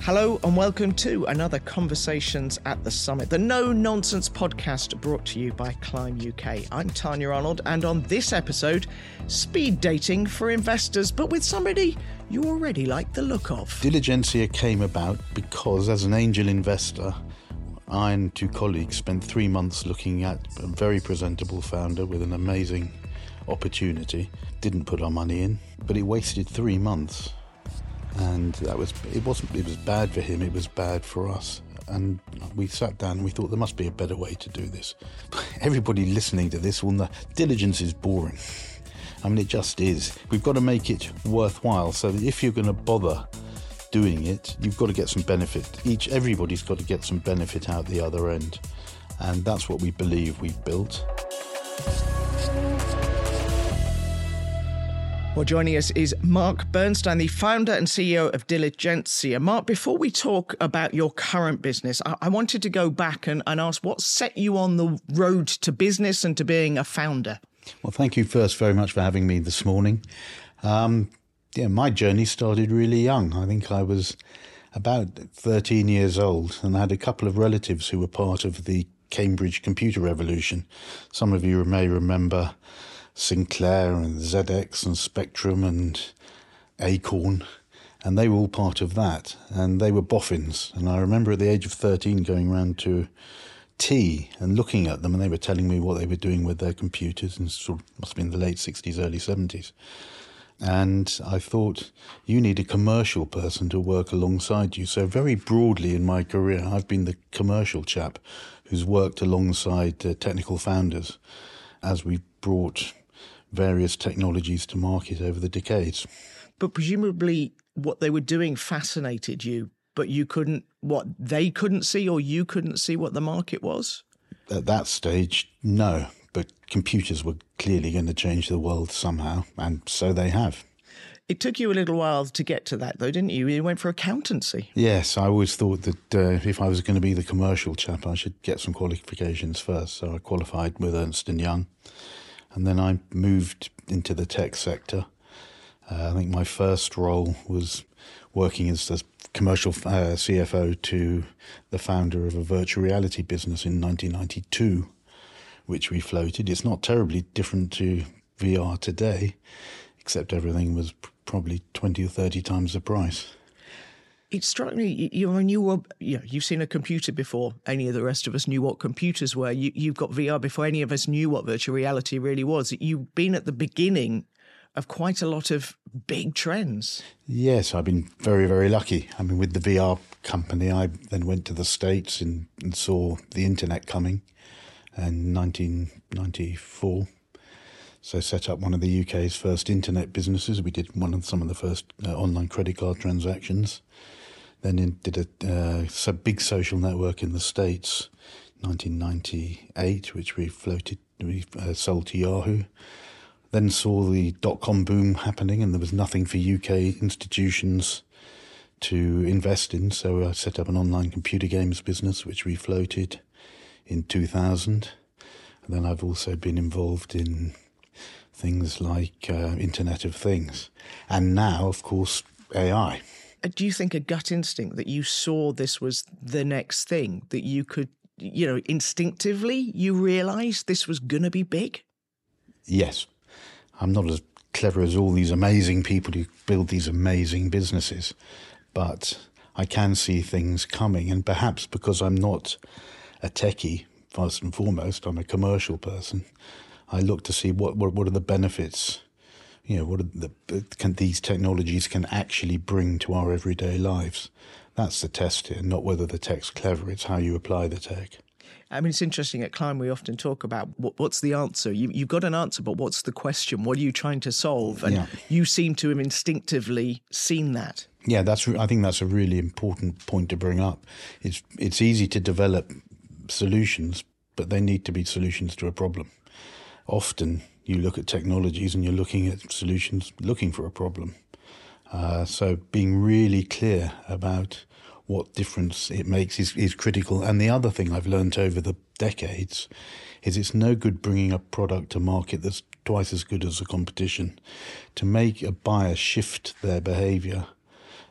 Hello and welcome to another Conversations at the Summit, the no-nonsense podcast brought to you by Climb UK. I'm Tanya Arnold, and on this episode, speed dating for investors, but with somebody you already like the look of. Diligencia came about because, as an angel investor, I and two colleagues spent 3 months looking at a very presentable founder with an amazing opportunity. Didn't put our money in, but it wasted 3 months. And it was bad for him, it was bad for us. And we sat down and we thought there must be a better way to do this. Everybody listening to this will know diligence is boring. I mean, it just is. We've got to make it worthwhile, so that if you're going to bother doing it, you've got to get some benefit. Everybody's got to get some benefit out the other end. And that's what we believe we've built. Well, joining us is Mark Bernstein, the founder and CEO of Diligencia. Mark, before we talk about your current business, I wanted to go back and ask what set you on the road to business and to being a founder? Well, thank you first very much for having me this morning. My journey started really young. I think I was about 13 years old, and I had a couple of relatives who were part of the Cambridge computer revolution. Some of you may remember Sinclair and ZX and Spectrum and Acorn, and they were all part of that, and they were boffins. And I remember at the age of 13 going round to tea and looking at them, and they were telling me what they were doing with their computers, and sort of must have been the late 60s, early 70s. And I thought, you need a commercial person to work alongside you. So very broadly in my career, I've been the commercial chap who's worked alongside technical founders as we've brought various technologies to market over the decades. But presumably what they were doing fascinated you, but they couldn't see, or you couldn't see what the market was? At that stage, no. But computers were clearly going to change the world somehow, and so they have. It took you a little while to get to that, though, didn't you? You went for accountancy. Yes, I always thought that if I was going to be the commercial chap, I should get some qualifications first. So I qualified with Ernst & Young. And then I moved into the tech sector. I think my first role was working as the commercial CFO to the founder of a virtual reality business in 1992, which we floated. It's not terribly different to VR today, except everything was probably 20 or 30 times the price. It struck me, you've seen a computer before any of the rest of us knew what computers were. You've got VR before any of us knew what virtual reality really was. You've been at the beginning of quite a lot of big trends. Yes, I've been very, very lucky. I mean, with the VR company, I then went to the States and saw the internet coming in 1994. So set up one of the UK's first internet businesses. We did some of the first online credit card transactions. Then did a big social network in the States, 1998, which we sold to Yahoo. Then saw the dot-com boom happening, and there was nothing for UK institutions to invest in. So I set up an online computer games business, which we floated in 2000. And then I've also been involved in things like Internet of Things. And now, of course, AI. Do you think a gut instinct that you saw this was the next thing, that you could, instinctively you realised this was going to be big? Yes. I'm not as clever as all these amazing people who build these amazing businesses, but I can see things coming. And perhaps because I'm not a techie, first and foremost, I'm a commercial person, I look to see what are the benefits, what are these technologies can actually bring to our everyday lives. That's the test here, not whether the tech's clever, it's how you apply the tech. I mean, it's interesting at Climb, we often talk about what's the answer. You've got an answer, but what's the question? What are you trying to solve? And you seem to have instinctively seen that. Yeah, I think that's a really important point to bring up. It's easy to develop solutions, but they need to be solutions to a problem. Often you look at technologies and you're looking at solutions looking for a problem. So being really clear about what difference it makes is critical. And the other thing I've learned over the decades is it's no good bringing a product to market that's twice as good as the competition. To make a buyer shift their behaviour,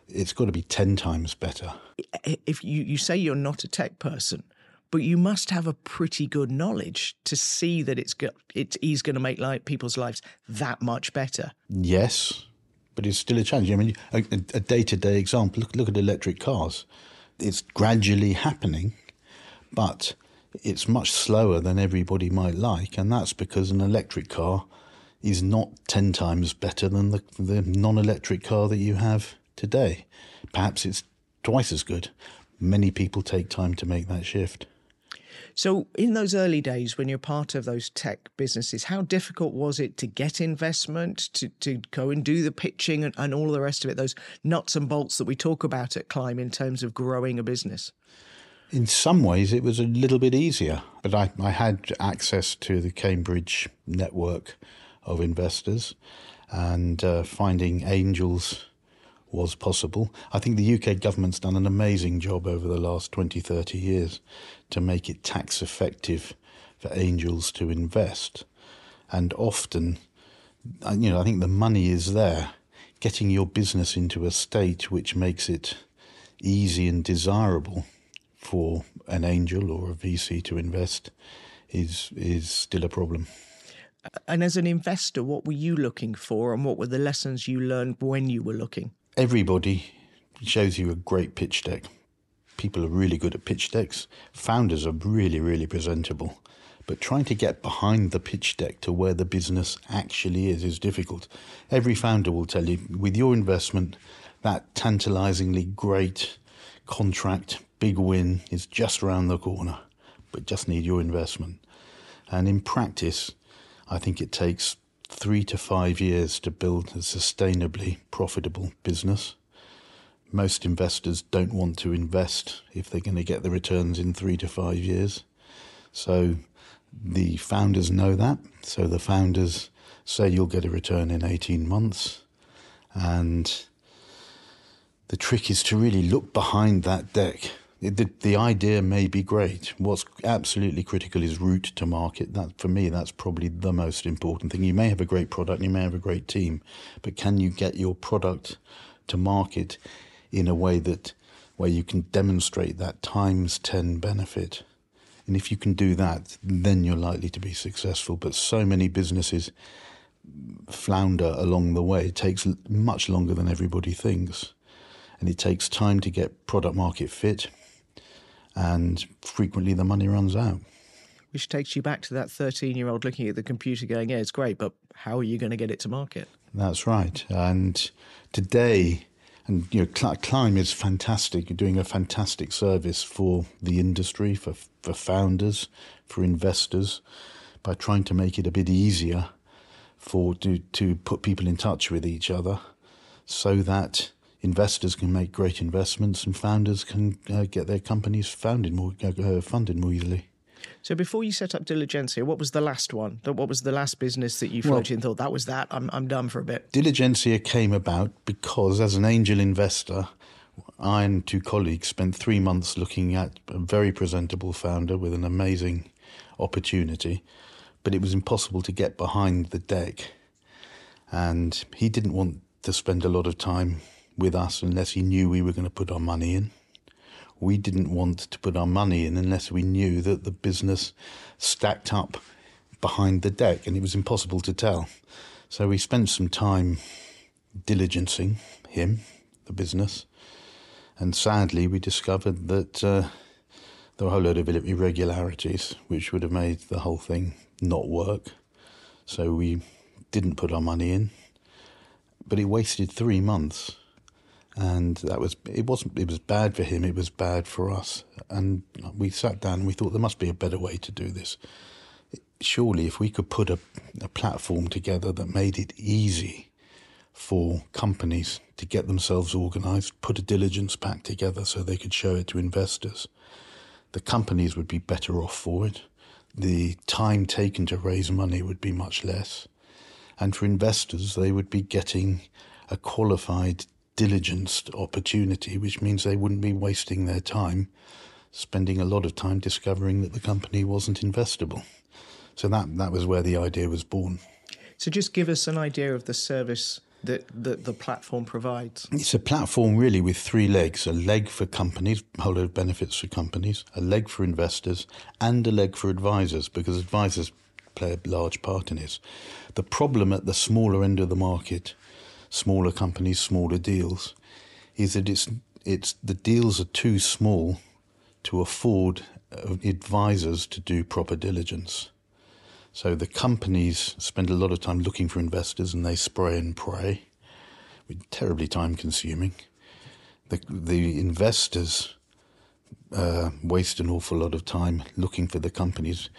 It's got to be 10 times better. If you say you're not a tech person, but you must have a pretty good knowledge to see that it is going to make people's lives that much better. Yes, but it's still a challenge. I mean, a day-to-day example, look at electric cars. It's gradually happening, but it's much slower than everybody might like, and that's because an electric car is not 10 times better than the non-electric car that you have today. Perhaps it's twice as good. Many people take time to make that shift. So in those early days when you're part of those tech businesses, how difficult was it to get investment, to go and do the pitching and all the rest of it, those nuts and bolts that we talk about at Climb in terms of growing a business? In some ways, it was a little bit easier, but I had access to the Cambridge network of investors, and finding angels was possible. I think the UK government's done an amazing job over the last 20, 30 years to make it tax effective for angels to invest. And often, I think the money is there. Getting your business into a state which makes it easy and desirable for an angel or a VC to invest is still a problem. And as an investor, what were you looking for, and what were the lessons you learned when you were looking? Everybody shows you a great pitch deck. People are really good at pitch decks. Founders are really, really presentable. But trying to get behind the pitch deck to where the business actually is difficult. Every founder will tell you, with your investment, that tantalizingly great contract, big win is just around the corner, but just need your investment. And in practice, I think it takes 3 to 5 years to build a sustainably profitable business. Most investors don't want to invest if they're going to get the returns in 3 to 5 years. So the founders know that. So the founders say you'll get a return in 18 months. And the trick is to really look behind that deck. The idea may be great. What's absolutely critical is route to market. That, for me, that's probably the most important thing. You may have a great product, you may have a great team, but can you get your product to market in a way where you can demonstrate that times 10 benefit? And if you can do that, then you're likely to be successful. But so many businesses flounder along the way. It takes much longer than everybody thinks. And it takes time to get product market fit. And frequently the money runs out. Which takes you back to that 13-year-old looking at the computer going, yeah, it's great, but how are you going to get it to market? That's right. And today, Climb is fantastic. You're doing a fantastic service for the industry, for founders, for investors, by trying to make it a bit easier to put people in touch with each other so that investors can make great investments and founders can get their companies funded more easily. So before you set up Diligencia, what was the last one? What was the last business that you floated and thought, that was that, I'm done for a bit? Diligencia came about because as an angel investor, I and 2 colleagues spent 3 months looking at a very presentable founder with an amazing opportunity, but it was impossible to get behind the deck. And he didn't want to spend a lot of time with us unless he knew we were going to put our money in. We didn't want to put our money in unless we knew that the business stacked up behind the deck, and it was impossible to tell. So we spent some time diligencing him, the business, and sadly we discovered that there were a whole load of irregularities which would have made the whole thing not work. So we didn't put our money in, but it wasted 3 months. And it was bad for him, it was bad for us. And we sat down and we thought there must be a better way to do this. Surely if we could put a platform together that made it easy for companies to get themselves organised, put a diligence pack together so they could show it to investors, the companies would be better off for it. The time taken to raise money would be much less. And for investors, they would be getting a qualified diligenced opportunity, which means they wouldn't be wasting their time spending a lot of time discovering that the company wasn't investable. So that was where the idea was born. So just give us an idea of the service that the platform provides? It's a platform really with three legs: a leg for companies, a whole load of benefits for companies, a leg for investors, and a leg for advisors, because advisors play a large part in this. The problem at the smaller end of the market, smaller companies, smaller deals, is that it's the deals are too small to afford advisors to do proper diligence. So the companies spend a lot of time looking for investors, and they spray and pray, which is terribly time consuming. The investors waste an awful lot of time looking for the companies.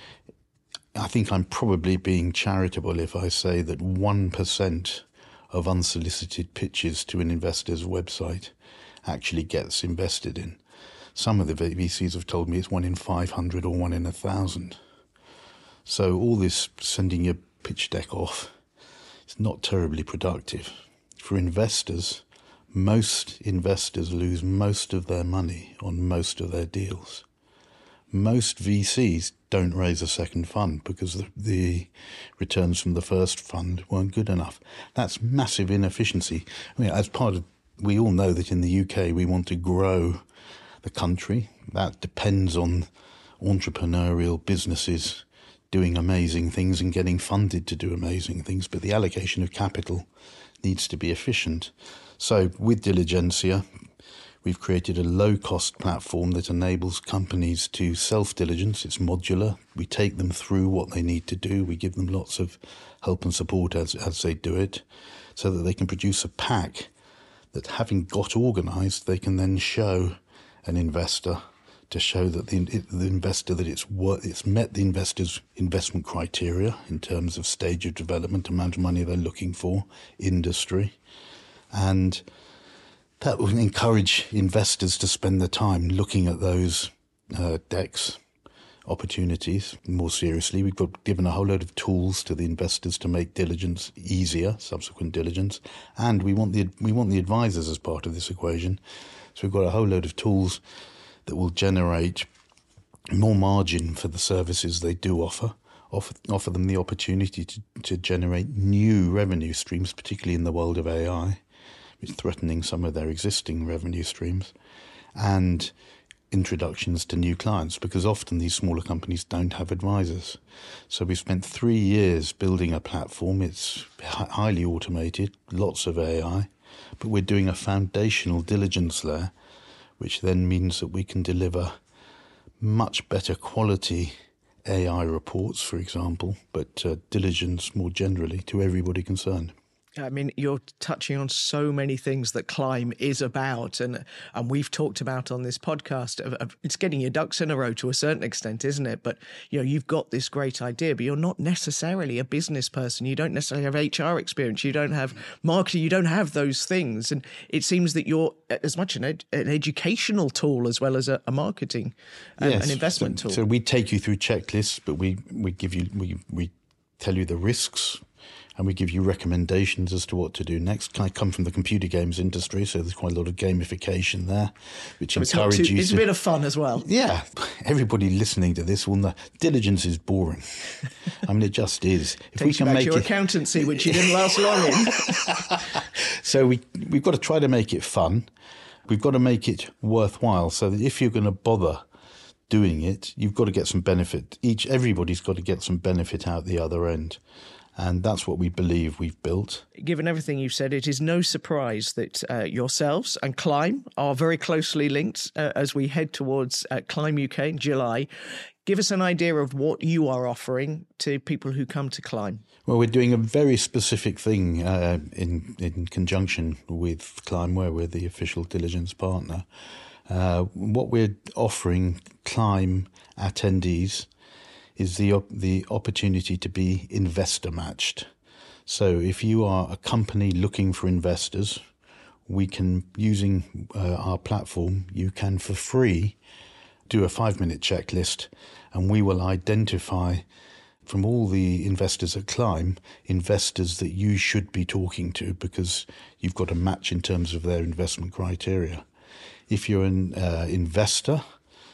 I think I'm probably being charitable if I say that 1% of unsolicited pitches to an investor's website actually gets invested in. Some of the VCs have told me it's 1 in 500 or 1 in 1,000. So all this sending your pitch deck off, it's not terribly productive. For investors, most investors lose most of their money on most of their deals. Most VCs don't raise a second fund because the returns from the first fund weren't good enough. That's massive inefficiency. I mean, we all know that in the UK we want to grow the country. That depends on entrepreneurial businesses doing amazing things and getting funded to do amazing things, but the allocation of capital needs to be efficient. So with Diligencia, we've created a low-cost platform that enables companies to self-diligence. It's modular. We take them through what they need to do. We give them lots of help and support as they do it, so that they can produce a pack that, having got organised, they can then show an investor, to show that the investor that it's met the investor's investment criteria in terms of stage of development, amount of money they're looking for, industry, and that will encourage investors to spend their time looking at those decks, opportunities more seriously. We've given a whole load of tools to the investors to make diligence easier, subsequent diligence, and we want the advisors as part of this equation. So we've got a whole load of tools that will generate more margin for the services they do offer them the opportunity to generate new revenue streams, particularly in the world of AI, which is threatening some of their existing revenue streams, and introductions to new clients, because often these smaller companies don't have advisors. So we've spent 3 years building a platform. It's highly automated, lots of AI, but we're doing a foundational diligence layer, which then means that we can deliver much better quality AI reports, for example, but diligence more generally to everybody concerned. I mean, you're touching on so many things that Climb is about, and we've talked about on this podcast. It's getting your ducks in a row to a certain extent, isn't it? But you've got this great idea, but you're not necessarily a business person. You don't necessarily have HR experience. You don't have marketing. You don't have those things, and it seems that you're as much an educational tool as well as a marketing and an investment tool. So we take you through checklists, but we tell you the risks, and we give you recommendations as to what to do next. I come from the computer games industry, so there's quite a lot of gamification there, which encourages you. It's a bit of fun as well. Yeah. Everybody listening to this will know diligence is boring. I mean, it just is. If we can make your accountancy, which you didn't last long in. So we've got to try to make it fun. We've got to make it worthwhile, so that if you're going to bother doing it, you've got to get some benefit. Everybody's got to get some benefit out the other end. And that's what we believe we've built. Given everything you've said, it is no surprise that yourselves and Climb are very closely linked as we head towards Climb UK in July. Give us an idea of what you are offering to people who come to Climb. Well, we're doing a very specific thing in conjunction with Climb, where we're the official diligence partner. What we're offering Climb attendees is the opportunity to be investor matched. So if you are a company looking for investors, we can, using our platform, you can for free do a 5-minute checklist, and we will identify from all the investors at Climb, investors that you should be talking to, because you've got a match in terms of their investment criteria. If you're an investor,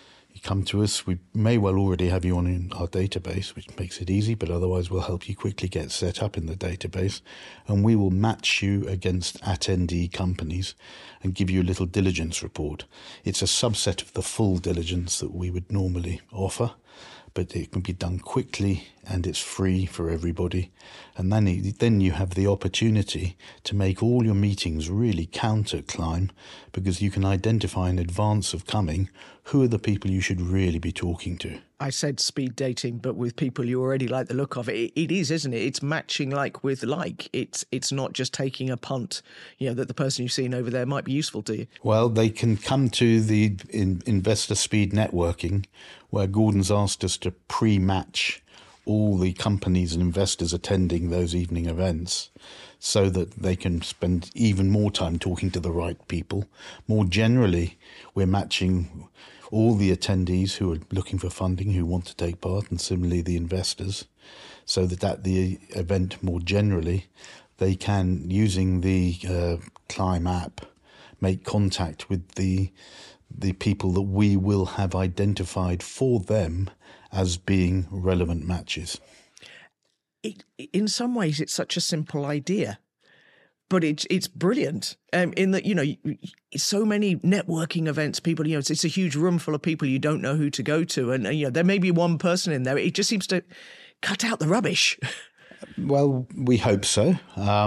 come to us. We may well already have you on our database, which makes it easy, but otherwise we'll help you quickly get set up in the database. And we will match you against attendee companies and give you a little diligence report. It's a subset of the full diligence that we would normally offer, but it can be done quickly and it's free for everybody. And then you have the opportunity to make all your meetings really count at Climb, because you can identify in advance of coming who are the people you should really be talking to. I said speed dating, but with people you already like the look of it. It is, isn't it? It's matching like with like. It's not just taking a punt, that the person you've seen over there might be useful to you. Well, they can come to the Investor Speed Networking, where Gordon's asked us to pre-match all the companies and investors attending those evening events so that they can spend even more time talking to the right people. More generally, we're matching all the attendees who are looking for funding, who want to take part, and similarly the investors, so that at the event more generally, they can, using the Climb app, make contact with the people that we will have identified for them as being relevant matches. In some ways, it's such a simple idea, but it's brilliant in that, so many networking events, people, it's a huge room full of people you don't know who to go to. And, there may be one person in there. It just seems to cut out the rubbish. Well, we hope so.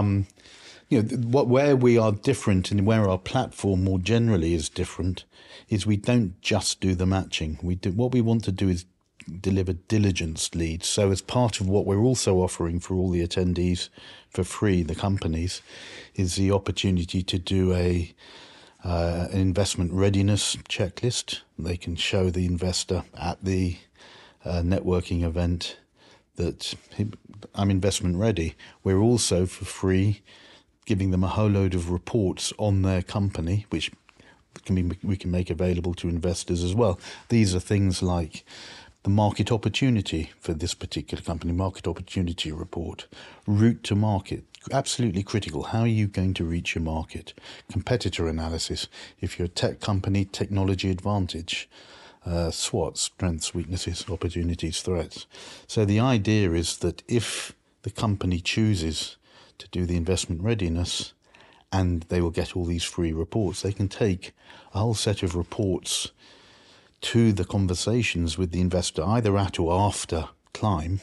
Where we are different and where our platform more generally is different is we don't just do the matching. What we want to do is deliver diligence leads. So as part of what we're also offering for all the attendees for free, the companies, is the opportunity to do an investment readiness checklist. They can show the investor at the networking event that I'm investment ready. We're also for free giving them a whole load of reports on their company, which we can make available to investors as well. These are things like the market opportunity for this particular company, market opportunity report, route to market, absolutely critical. How are you going to reach your market? Competitor analysis. If you're a tech company, technology advantage, SWOT, strengths, weaknesses, opportunities, threats. So the idea is that if the company chooses to do the investment readiness, and they will get all these free reports, they can take a whole set of reports to the conversations with the investor, either at or after Climb,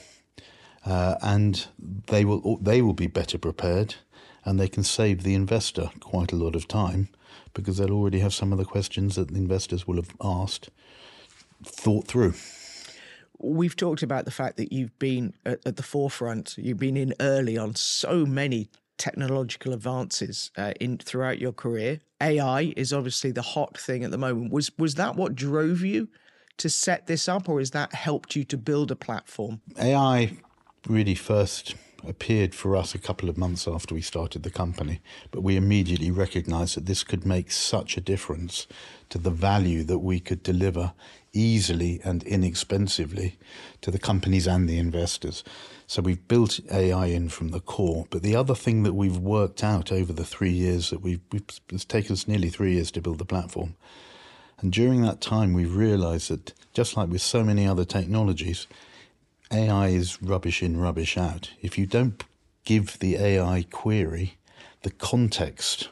and they will be better prepared, and they can save the investor quite a lot of time, because they'll already have some of the questions that the investors will have asked thought through. We've talked about the fact that you've been at the forefront. You've been in early on so many technological advances throughout your career. AI is obviously the hot thing at the moment. Was that what drove you to set this up, or has that helped you to build a platform? AI really first appeared for us a couple of months after we started the company, but we immediately recognized that this could make such a difference to the value that we could deliver easily and inexpensively to the companies and the investors. So we've built AI in from the core. But the other thing that we've worked out over the 3 years that it's taken us nearly 3 years to build the platform. And during that time, we've realized that just like with so many other technologies, AI is rubbish in, rubbish out. If you don't give the AI query the context,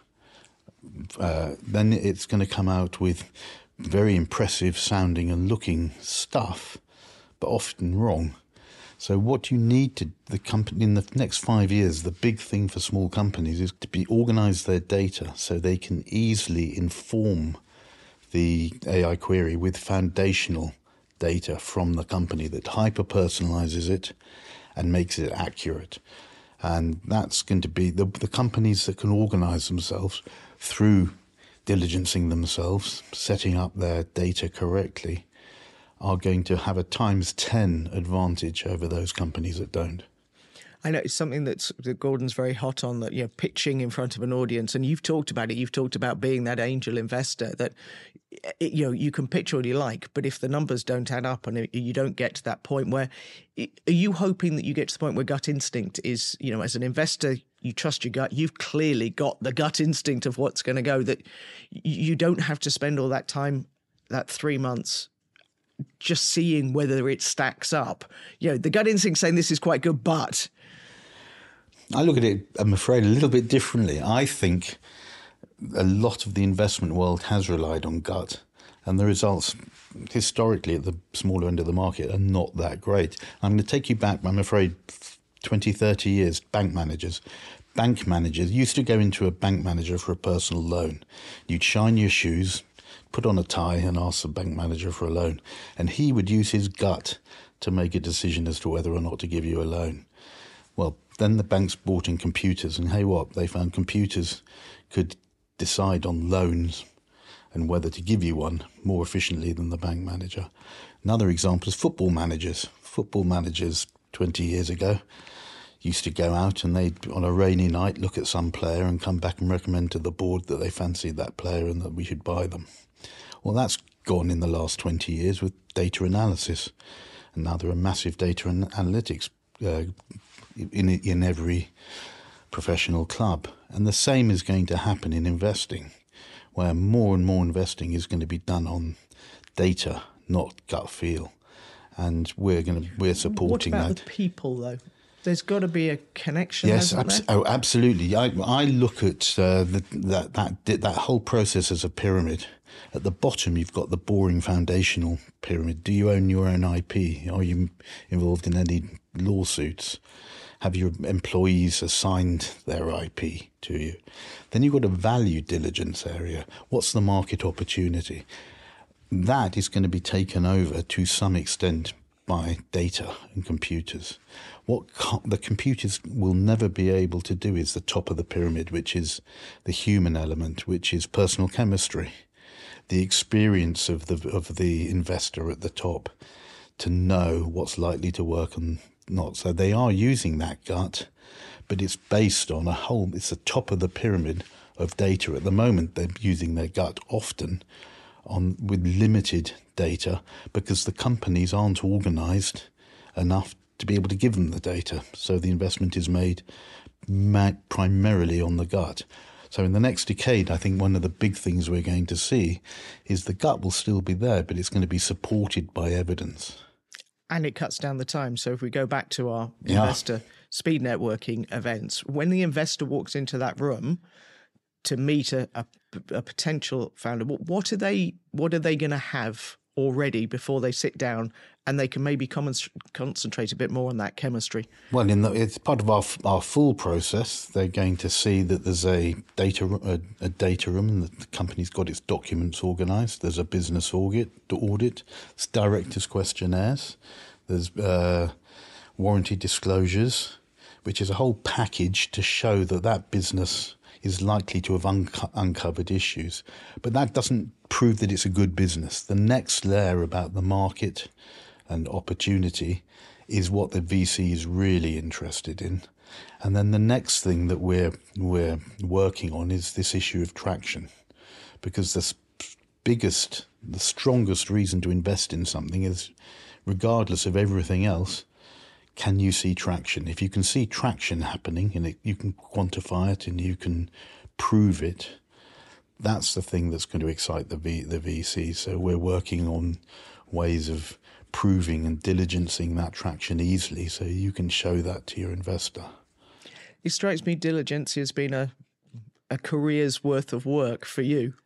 then it's going to come out with very impressive sounding and looking stuff, but often wrong. So what you need to, the company in the next 5 years, the big thing for small companies is to organize their data so they can easily inform the AI query with foundational data from the company that hyper-personalizes it and makes it accurate. And that's going to be the companies that can organize themselves through diligencing themselves, setting up their data correctly, are going to have a times 10 advantage over those companies that don't. I know it's something that Gordon's very hot on, that pitching in front of an audience, and you've talked about it. You've talked about being that angel investor that you can pitch all you like, but if the numbers don't add up and you don't get to that point where, are you hoping that you get to the point where gut instinct is, as an investor, you trust your gut. You've clearly got the gut instinct of what's going to go, that you don't have to spend all that time, that 3 months, just seeing whether it stacks up? The gut instinct saying this is quite good, but... I look at it, I'm afraid, a little bit differently. I think a lot of the investment world has relied on gut, and the results historically at the smaller end of the market are not that great. I'm going to take you back, I'm afraid, 20, 30 years. Bank managers used to go into a bank manager for a personal loan. You'd shine your shoes, put on a tie and ask the bank manager for a loan, and he would use his gut to make a decision as to whether or not to give you a loan. Well, then the banks brought in computers, and hey what, they found computers could decide on loans and whether to give you one more efficiently than the bank manager. Another example is football managers. Football managers 20 years ago used to go out and they'd, on a rainy night, look at some player and come back and recommend to the board that they fancied that player and that we should buy them. Well, that's gone in the last 20 years with data analysis. And now there are massive data and analytics in every professional club. And the same is going to happen in investing, where more and more investing is going to be done on data, not gut feel. And we're supporting that. What about the people, though? There's got to be a connection. Yes, absolutely. I look at that whole process as a pyramid. At the bottom, you've got the boring foundational pyramid. Do you own your own IP? Are you involved in any lawsuits? Have your employees assigned their IP to you? Then you've got a value diligence area. What's the market opportunity? That is going to be taken over to some extent by data and computers. What the computers will never be able to do is the top of the pyramid, which is the human element, which is personal chemistry, the experience of the investor at the top to know what's likely to work and not. So they are using that gut, but it's based on it's the top of the pyramid of data. At the moment, they're using their gut often with limited data because the companies aren't organised enough to be able to give them the data. So the investment is made primarily on the gut. So in the next decade, I think one of the big things we're going to see is the gut will still be there, but it's going to be supported by evidence. And it cuts down the time. So if we go back to our investor speed networking events, when the investor walks into that room to meet a potential founder, what are they going to have already before they sit down and they can maybe concentrate a bit more on that chemistry? Well, it's part of our full process. They're going to see that there's a data room and the company's got its documents organised. There's a business audit. There's directors' questionnaires. There's warranty disclosures, which is a whole package to show that business is likely to have uncovered issues. But that doesn't prove that it's a good business. The next layer about the market and opportunity is what the VC is really interested in. And then the next thing that we're working on is this issue of traction. Because the strongest reason to invest in something is, regardless of everything else, can you see traction? If you can see traction happening and you can quantify it and you can prove it, that's the thing that's going to excite the VC. So we're working on ways of proving and diligencing that traction easily so you can show that to your investor. It strikes me diligence has been a career's worth of work for you.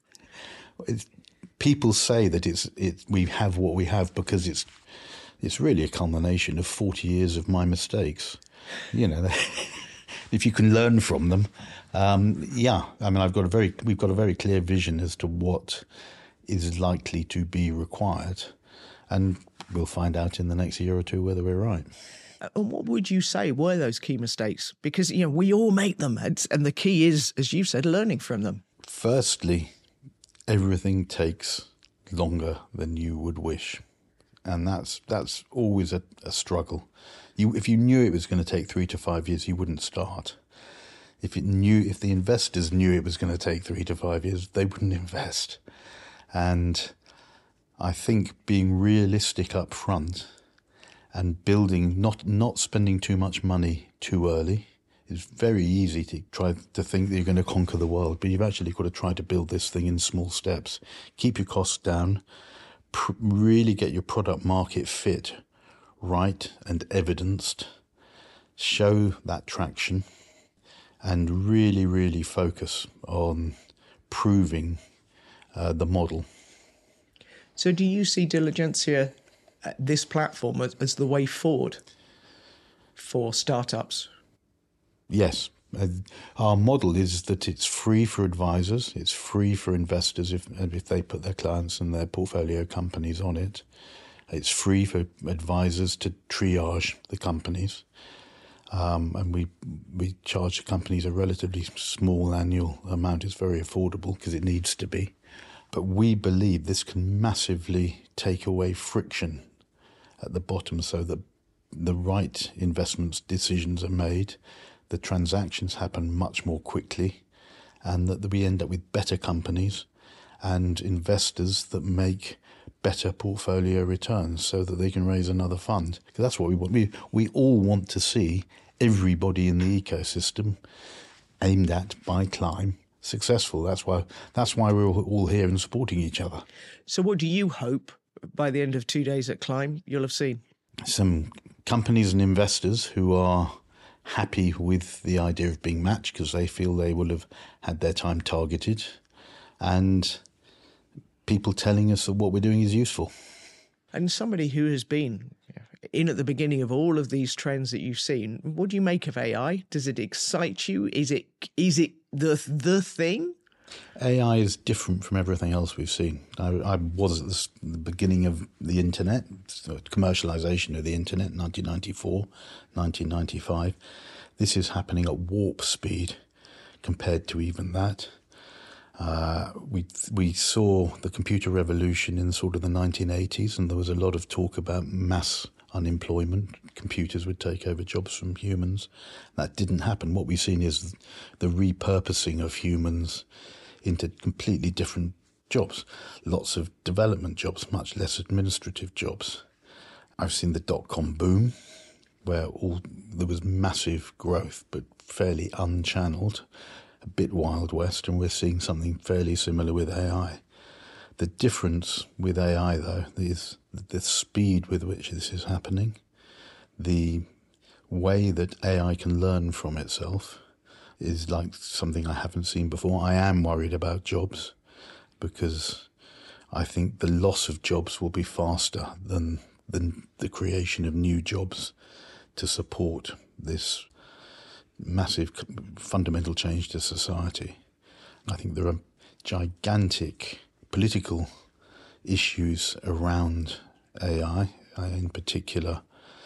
People say that we have what we have because it's really a culmination of 40 years of my mistakes. If you can learn from them, I mean, we've got a very clear vision as to what is likely to be required, and we'll find out in the next year or two whether we're right. And what would you say were those key mistakes? Because, we all make them, and the key is, as you said, learning from them. Firstly, everything takes longer than you would wish. And that's always a struggle. If you knew it was going to take 3 to 5 years, you wouldn't start. If the investors knew it was going to take 3 to 5 years, they wouldn't invest. And I think being realistic up front and building, not spending too much money too early. It's very easy to try to think that you're going to conquer the world, but you've actually got to try to build this thing in small steps. Keep your costs down. really get your product market fit right and evidenced, show that traction, and really, really focus on proving the model. So do you see Diligencia, this platform, as the way forward for startups? Yes. Our model is that it's free for advisors, it's free for investors if they put their clients and their portfolio companies on it. It's free for advisors to triage the companies. And we charge the companies a relatively small annual amount. It's very affordable because it needs to be. But we believe this can massively take away friction at the bottom so that the right investment decisions are made, the transactions happen much more quickly, and that we end up with better companies and investors that make better portfolio returns so that they can raise another fund. Because that's what we want. We all want to see everybody in the ecosystem aimed at by Climb successful. That's why we're all here and supporting each other. So what do you hope by the end of 2 days at Climb you'll have seen? Some companies and investors who are happy with the idea of being matched because they feel they will have had their time targeted, and people telling us that what we're doing is useful. And somebody who has been in at the beginning of all of these trends that you've seen, what do you make of AI? Does it excite you? Is it the thing? AI is different from everything else we've seen. I was at the beginning of the internet, commercialization of the internet, 1994, 1995. This is happening at warp speed compared to even that. We saw the computer revolution in sort of the 1980s, and there was a lot of talk about mass unemployment. Computers would take over jobs from humans. That didn't happen. What we've seen is the repurposing of humans into completely different jobs. Lots of development jobs, much less administrative jobs. I've seen the dot-com boom, where there was massive growth, but fairly unchanneled, a bit Wild West, and we're seeing something fairly similar with AI. The difference with AI, though, is the speed with which this is happening, the way that AI can learn from itself is like something I haven't seen before. I am worried about jobs because I think the loss of jobs will be faster than the creation of new jobs to support this massive fundamental change to society. I think there are gigantic political issues around AI. In particular,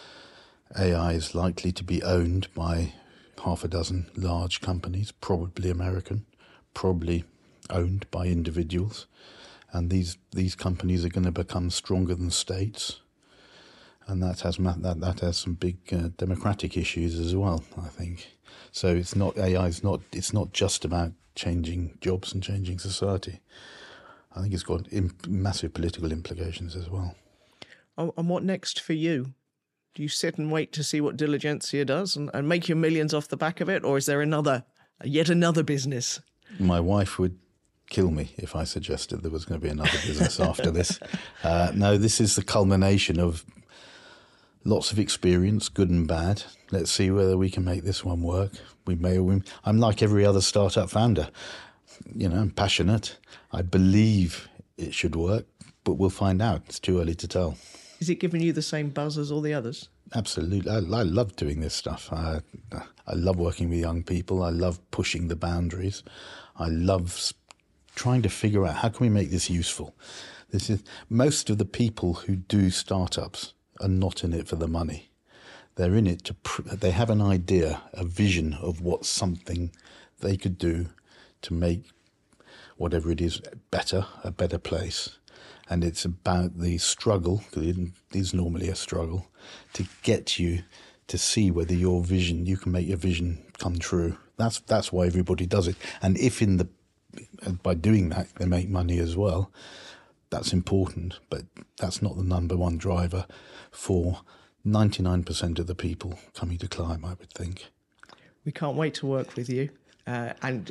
AI is likely to be owned by half a dozen large companies, probably American, probably owned by individuals. And these companies are going to become stronger than states. And that has some big democratic issues as well, I think. So it's not just about changing jobs and changing society. I think it's got massive political implications as well. Oh, and what next for you? Do you sit and wait to see what Diligencia does and make your millions off the back of it? Or is there yet another business? My wife would kill me if I suggested there was going to be another business after this. No, this is the culmination of lots of experience, good and bad. Let's see whether we can make this one work. I'm like every other startup founder. I'm passionate. I believe it should work, but we'll find out. It's too early to tell. Is it giving you the same buzz as all the others? Absolutely. I love doing this stuff. I love working with young people. I love pushing the boundaries. I love trying to figure out how can we make this useful. Most of the people who do startups are not in it for the money. They're in it they have an idea, a vision of what something they could do to make whatever it is better, a better place. And it's about the struggle, because it is normally a struggle, to get you to see whether you can make your vision come true. That's why everybody does it. And if by doing that they make money as well, that's important. But that's not the number one driver for 99% of the people coming to Climb, I would think. We can't wait to work with you and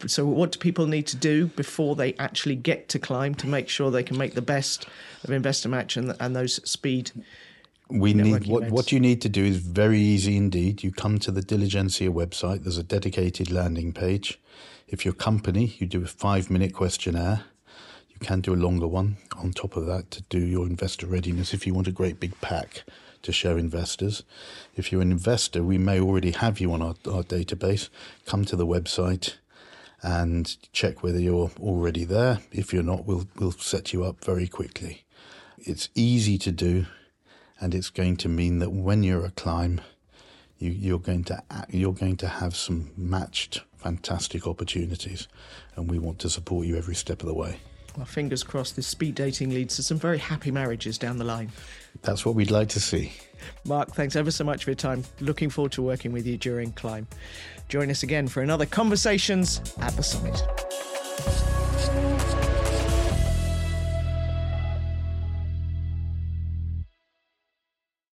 So what do people need to do before they actually get to Climb to make sure they can make the best of Investor Match and those speed? What you need to do is very easy indeed. You come to the Diligencia website. There's a dedicated landing page. If you're a company, you do a 5-minute questionnaire. You can do a longer one on top of that to do your investor readiness if you want a great big pack to show investors. If you're an investor, we may already have you on our database. Come to the website and check whether you're already there. If you're not, we'll set you up very quickly. It's easy to do, and it's going to mean that when you're at Climb, you're going to have some matched fantastic opportunities, and we want to support you every step of the way. Well, fingers crossed this speed dating leads to some very happy marriages down the line. That's what we'd like to see. Mark, thanks ever so much for your time. Looking forward to working with you during Climb. Join us again for another Conversations at the Summit.